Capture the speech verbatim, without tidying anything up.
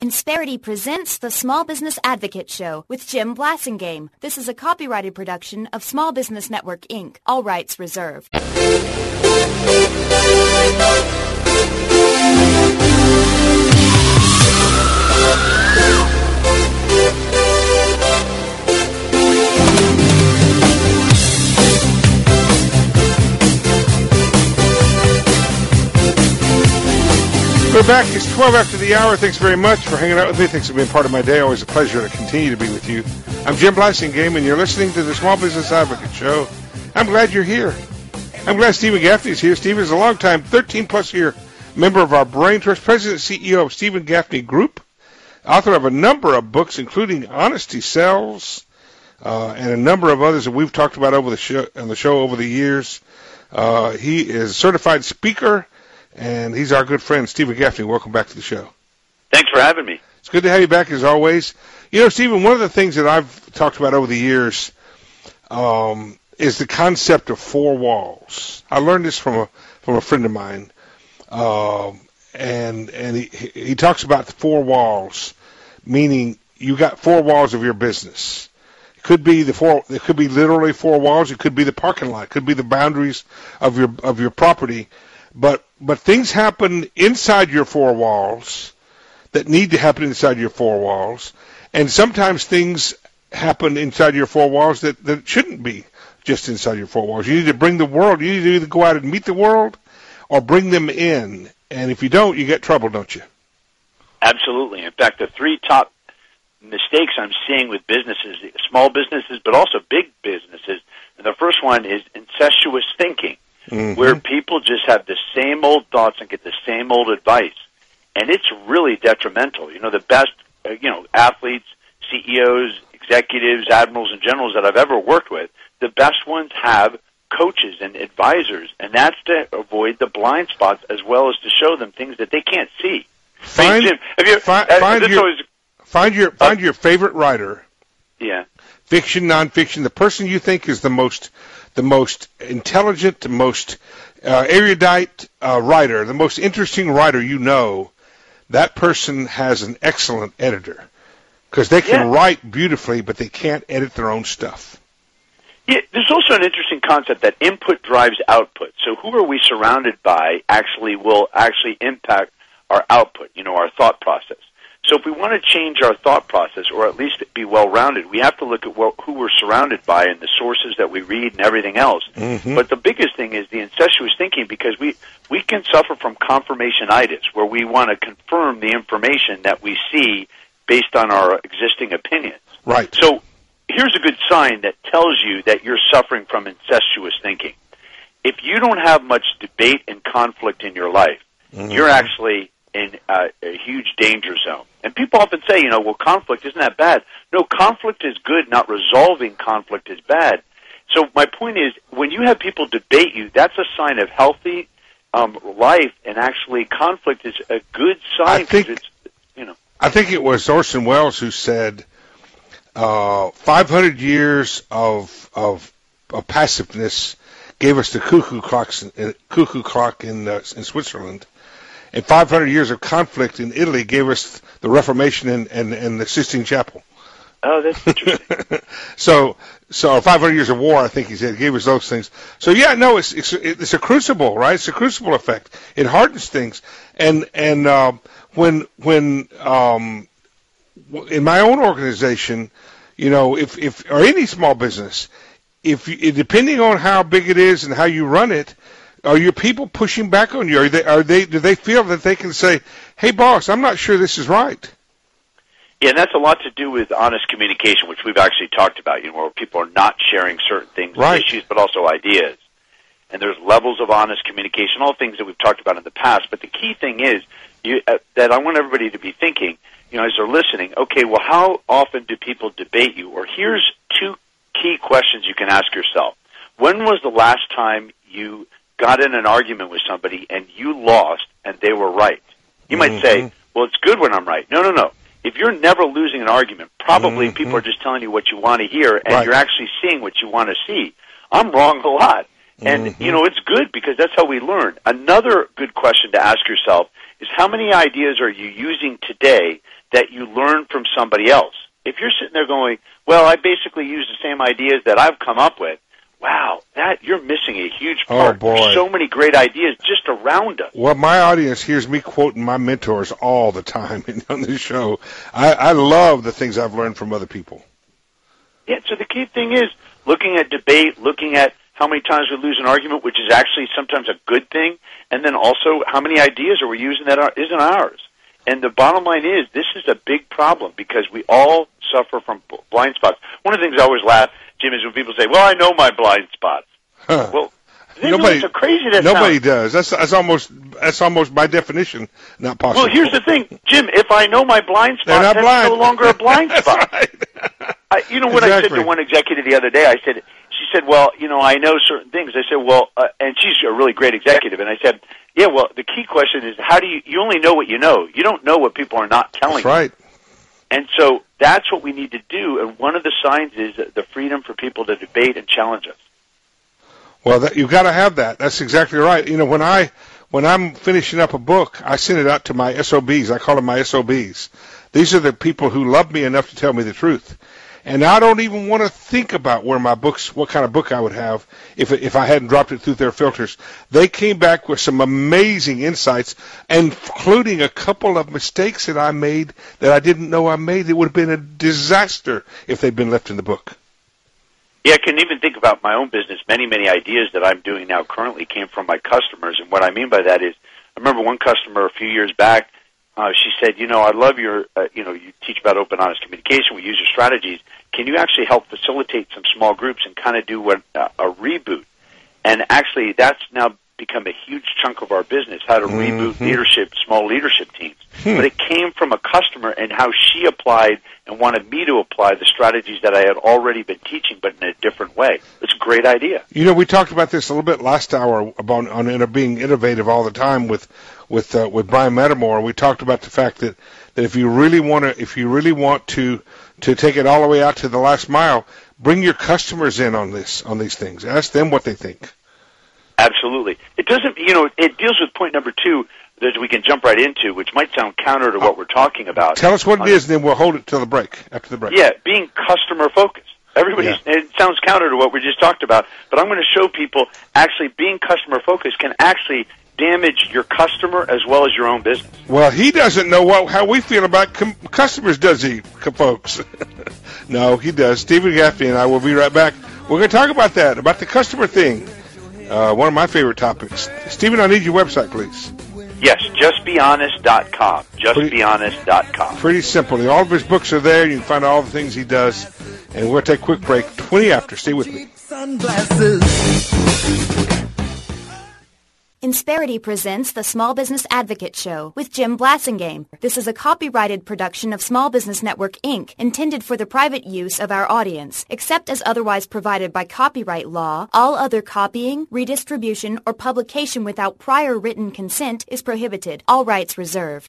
Insperity presents the Small Business Advocate Show with Jim Blasingame. This is a copyrighted production of Small Business Network, Incorporated. All rights reserved. We're back. It's twelve after the hour. Thanks very much for hanging out with me. Thanks for being part of my day. Always a pleasure to continue to be with you. I'm Jim Blasingame, and you're listening to the Small Business Advocate Show. I'm glad you're here. I'm glad Stephen Gaffney is here. Stephen is a long-time, thirteen-plus year member of our Brain Trust, president and C E O of Stephen Gaffney Group, author of a number of books, including Honesty Sells, uh, and a number of others that we've talked about over the show, on the show over the years. Uh, he is a certified speaker, and he's our good friend, Stephen Gaffney. Welcome back to the show. Thanks for having me. It's good to have you back, as always. You know, Stephen, one of the things that I've talked about over the years um, is the concept of four walls. I learned this from a from a friend of mine, um, and and he he talks about the four walls, meaning you got four walls of your business. It could be the four. It could be literally four walls. It could be the parking lot. It could be the boundaries of your of your property. But but things happen inside your four walls that need to happen inside your four walls, and sometimes things happen inside your four walls that, that shouldn't be just inside your four walls. You need to bring the world. You need to either go out and meet the world or bring them in. And if you don't, you get trouble, don't you? Absolutely. In fact, the three top mistakes I'm seeing with businesses, small businesses, but also big businesses, and the first one is incestuous thinking. Mm-hmm. Where people just have the same old thoughts and get the same old advice. And it's really detrimental. You know, the best, uh, you know, athletes, C E Os, executives, admirals, and generals that I've ever worked with, the best ones have coaches and advisors, and that's to avoid the blind spots as well as to show them things that they can't see. Find, Jim, have you, find, uh, find, your, always, find, your, find uh, your favorite writer. Yeah. Fiction, nonfiction, the person you think is the most the most intelligent, the most uh, erudite uh, writer, the most interesting writer you know, that person has an excellent editor because they can yeah. write beautifully, but they can't edit their own stuff. Yeah, there's also an interesting concept that input drives output. So who are we surrounded by actually will actually impact our output, you know, our thought process. So if we want to change our thought process, or at least be well-rounded, we have to look at what, who we're surrounded by and the sources that we read and everything else. Mm-hmm. But the biggest thing is the incestuous thinking, because we, we can suffer from confirmationitis, where we want to confirm the information that we see based on our existing opinions. Right. So here's a good sign that tells you that you're suffering from incestuous thinking. If you don't have much debate and conflict in your life, mm-hmm. you're actually in uh, a huge danger zone. And people often say, you know, well, conflict, isn't that bad? No, conflict is good, not resolving conflict is bad. So my point is, when you have people debate you, that's a sign of healthy um, life, and actually conflict is a good sign. I think, it's, you know. I think it was Orson Welles who said uh, five hundred years of, of, of passiveness gave us the cuckoo, clocks, uh, cuckoo clock in, uh, in Switzerland. And five hundred years of conflict in Italy gave us the Reformation and, and, and the Sistine Chapel. Oh, that's interesting. so, so five hundred years of war, I think he said, gave us those things. So, yeah, no, it's it's, it's a crucible, right? It's a crucible effect. It hardens things. And and uh, when when um, in my own organization, you know, if if or any small business, if you, depending on how big it is and how you run it. Are your people pushing back on you? Are they, are they, do they feel that they can say, hey, boss, I'm not sure this is right? Yeah, and that's a lot to do with honest communication, which we've actually talked about, you know, where people are not sharing certain things, right. issues, but also ideas. And there's levels of honest communication, all things that we've talked about in the past. But the key thing is you, uh, that I want everybody to be thinking, you know, as they're listening, okay, well, how often do people debate you? Or here's two key questions you can ask yourself. When was the last time you got in an argument with somebody and you lost and they were right? You might mm-hmm. say, well, it's good when I'm right. No, no, no. If you're never losing an argument, probably mm-hmm. people are just telling you what you want to hear, and right. you're actually seeing what you want to see. I'm wrong a lot. And, mm-hmm. you know, it's good because that's how we learn. Another good question to ask yourself is how many ideas are you using today that you learned from somebody else? If you're sitting there going, well, I basically use the same ideas that I've come up with, wow, that you're missing a huge part. Oh, boy. There's so many great ideas just around us. Well, my audience hears me quoting my mentors all the time on this show. I, I love the things I've learned from other people. Yeah, so the key thing is looking at debate, looking at how many times we lose an argument, which is actually sometimes a good thing, and then also how many ideas are we using that are, isn't ours. And the bottom line is this is a big problem because we all suffer from blind spots. One of the things I always laugh, Jim, is when people say, well, I know my blind spots. Huh. Well, nobody, so crazy that nobody sounds. does. That's, that's, almost, that's almost by definition not possible. Well, here's the thing, Jim, if I know my blind spot, that's blind. no longer a blind spot. Right. I, you know what exactly. I said to one executive the other day? I said, she said, well, you know, I know certain things. I said, well, uh, and she's a really great executive. And I said, yeah, well, the key question is how do you, you only know what you know. You don't know what people are not telling That's right. you. And so that's what we need to do. And one of the signs is the freedom for people to debate and challenge us. Well, that, you've got to have that. That's exactly right. You know, when I, when I'm finishing up a book, I send it out to my S O Bs. I call them my S O Bs. These are the people who love me enough to tell me the truth. And I don't even want to think about where my books, what kind of book I would have if if I hadn't dropped it through their filters. They came back with some amazing insights, including a couple of mistakes that I made that I didn't know I made. It would have been a disaster if they'd been left in the book. Yeah, I can even think about my own business. Many, many ideas that I'm doing now currently came from my customers. And what I mean by that is, I remember one customer a few years back, uh, she said, you know, I love your, uh, you know, you teach about open, honest communication. We use your strategies. Can you actually help facilitate some small groups and kind of do what uh, a reboot? And actually, that's now become a huge chunk of our business, how to mm-hmm. reboot leadership, small leadership teams. Hmm. But it came from a customer and how she applied and wanted me to apply the strategies that I had already been teaching, but in a different way. It's a great idea. You know, we talked about this a little bit last hour about on, on being innovative all the time with with uh, with Brian Metamore. We talked about the fact that, that if you really want to, if you really want to to take it all the way out to the last mile, bring your customers in on this on these things. Ask them what they think. Absolutely. It doesn't, you know, it deals with point number two that we can jump right into, which might sound counter to what we're talking about. Tell us what it is, and then we'll hold it till the break, after the break. Yeah, being customer focused. Everybody's, yeah. It sounds counter to what we just talked about, but I'm going to show people actually being customer focused can actually damage your customer as well as your own business. Well, he doesn't know what, how we feel about com- customers, does he, folks? No, he does. Stephen Gaffney and I will be right back. We're going to talk about that, about the customer thing. Uh, one of my favorite topics. Stephen, I need your website, please. Yes, just be honest dot com. just be honest dot com. Pretty simple. All of his books are there. You can find all the things he does. And we're going to take a quick break. twenty after. Stay with me. Insperity presents the Small Business Advocate Show with Jim Blasingame. This is a copyrighted production of Small Business Network, Incorporated, intended for the private use of our audience. Except as otherwise provided by copyright law, all other copying, redistribution, or publication without prior written consent is prohibited. All rights reserved.